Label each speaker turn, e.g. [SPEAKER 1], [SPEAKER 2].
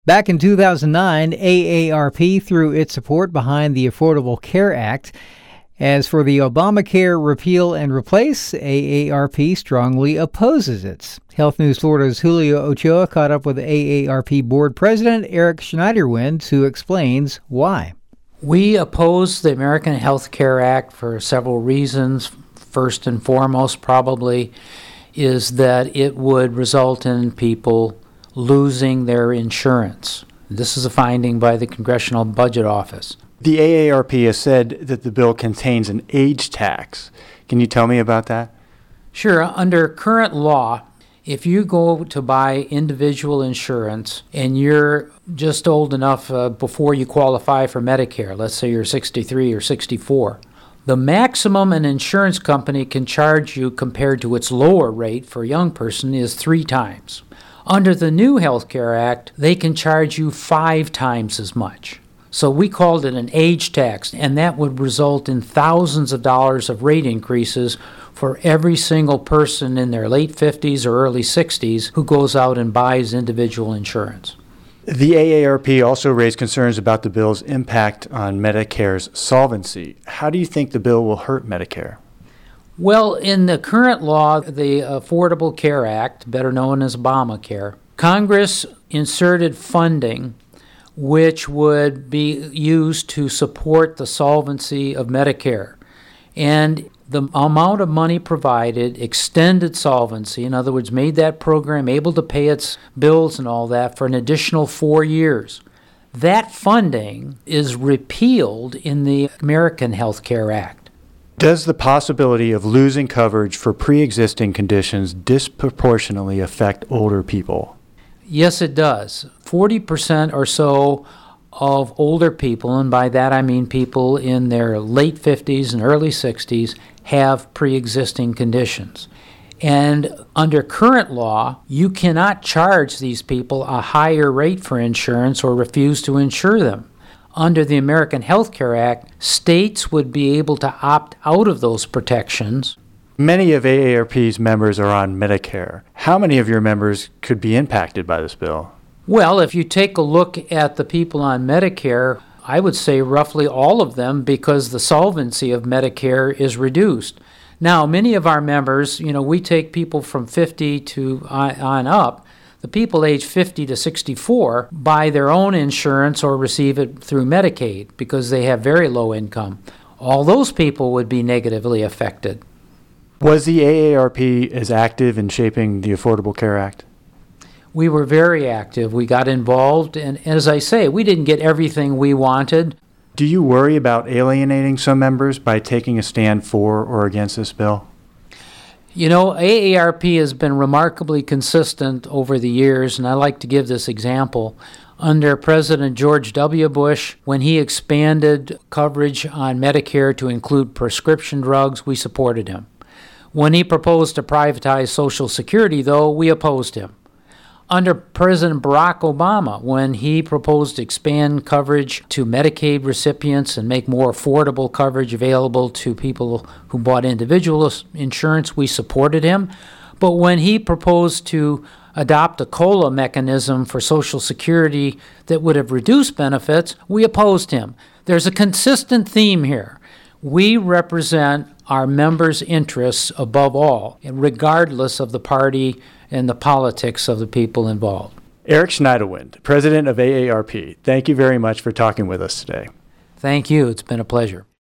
[SPEAKER 1] Back in 2009, AARP threw its support behind the Affordable Care Act. As for the Obamacare repeal and replace, AARP strongly opposes it. Health News Florida's Julio Ochoa caught up with AARP board president Eric Schneiderwind, who explains why.
[SPEAKER 2] We oppose the American Health Care Act for several reasons. First and foremost, probably, is that it would result in people losing their insurance. This is a finding by the Congressional Budget Office.
[SPEAKER 3] The AARP has said that the bill contains an age tax. Can you tell me about that?
[SPEAKER 2] Sure. Under current law, if you go to buy individual insurance and you're just old enough before you qualify for Medicare, let's say you're 63 or 64, the maximum an insurance company can charge you compared to its lower rate for a young person is 3 times. Under the new Health Care Act, they can charge you 5 times as much. So we called it an age tax, and that would result in thousands of dollars of rate increases for every single person in their late 50s or early 60s who goes out and buys individual insurance.
[SPEAKER 3] The AARP also raised concerns about the bill's impact on Medicare's solvency. How do you think the bill will hurt Medicare?
[SPEAKER 2] Well, in the current law, the Affordable Care Act, better known as Obamacare, Congress inserted funding which would be used to support the solvency of Medicare. And the amount of money provided extended solvency, in other words, made that program able to pay its bills and all that for an additional 4 years. That funding is repealed in the American Health Care Act.
[SPEAKER 3] Does the possibility of losing coverage for pre-existing conditions disproportionately affect older people?
[SPEAKER 2] Yes, it does. 40% or so of older people, and by that I mean people in their late 50s and early 60s, have pre-existing conditions. And under current law, you cannot charge these people a higher rate for insurance or refuse to insure them. Under the American Health Care Act, states would be able to opt out of those protections.
[SPEAKER 3] Many of AARP's members are on Medicare. How many of your members could be impacted by this bill?
[SPEAKER 2] Well, if you take a look at the people on Medicare, I would say roughly all of them, because the solvency of Medicare is reduced. Now, many of our members, we take people from 50 to on up. The people age 50 to 64 buy their own insurance or receive it through Medicaid because they have very low income. All those people would be negatively affected.
[SPEAKER 3] Was the AARP as active in shaping the Affordable Care Act?
[SPEAKER 2] We were very active. We got involved, and as I say, we didn't get everything we wanted.
[SPEAKER 3] Do you worry about alienating some members by taking a stand for or against this bill?
[SPEAKER 2] AARP has been remarkably consistent over the years, and I like to give this example. Under President George W. Bush, when he expanded coverage on Medicare to include prescription drugs, we supported him. When he proposed to privatize Social Security, though, we opposed him. Under President Barack Obama, when he proposed to expand coverage to Medicaid recipients and make more affordable coverage available to people who bought individual insurance, we supported him. But when he proposed to adopt a COLA mechanism for Social Security that would have reduced benefits, we opposed him. There's a consistent theme here. We represent our members' interests above all, regardless of the party and the politics of the people involved.
[SPEAKER 3] Eric Schneiderwind, president of AARP, thank you very much for talking with us today.
[SPEAKER 2] Thank you. It's been a pleasure.